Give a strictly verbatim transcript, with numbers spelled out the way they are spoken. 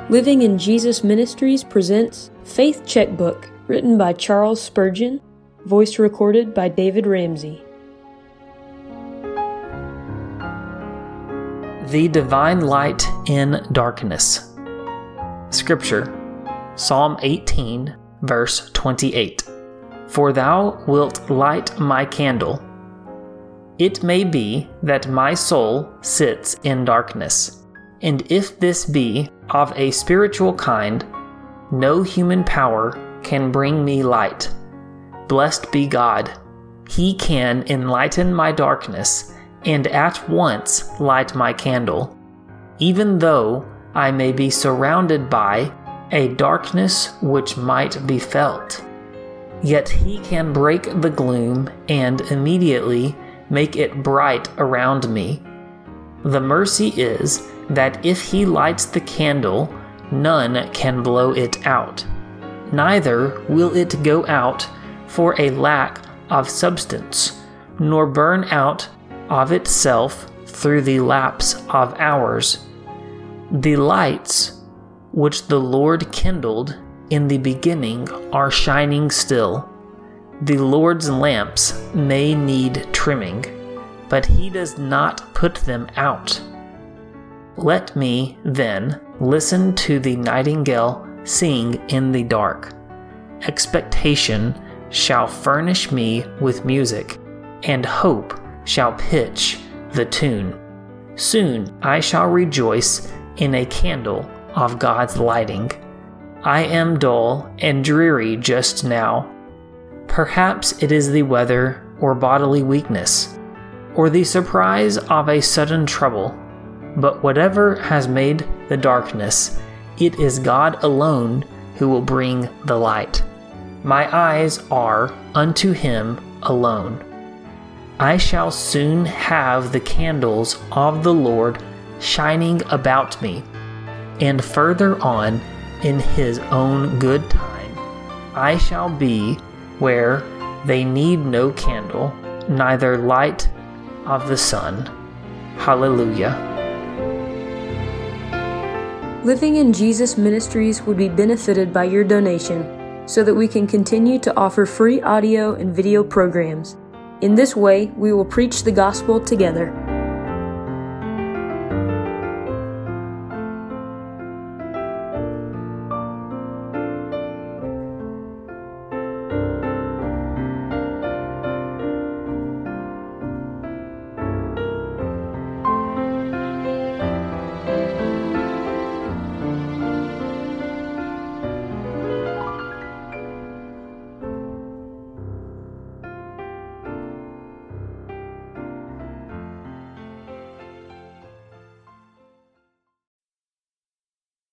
Living in Jesus Ministries presents Faith Checkbook, written by Charles Spurgeon, voice recorded by David Ramsey. The Divine Light in Darkness. Scripture, Psalm eighteen, verse twenty-eight. For thou wilt light my candle. It may be that my soul sits in darkness, and if this be of a spiritual kind, no human power can bring me light. Blessed be God. He can enlighten my darkness and at once light my candle, even though I may be surrounded by a darkness which might be felt. Yet he can break the gloom and immediately make it bright around me. The mercy is that if he lights the candle, none can blow it out. Neither will it go out for a lack of substance, nor burn out of itself through the lapse of hours. The lights which the Lord kindled in the beginning are shining still. The Lord's lamps may need trimming, but he does not put them out. Let me, then, listen to the nightingale sing in the dark. Expectation shall furnish me with music, and hope shall pitch the tune. Soon I shall rejoice in a candle of God's lighting. I am dull and dreary just now. Perhaps it is the weather or bodily weakness, or the surprise of a sudden trouble. But whatever has made the darkness, it is God alone who will bring the light. My eyes are unto him alone. I shall soon have the candles of the Lord shining about me, and further on in his own good time I shall be where they need no candle, neither light of the sun. Hallelujah. Living in Jesus Ministries would be benefited by your donation so that we can continue to offer free audio and video programs. In this way, we will preach the gospel together.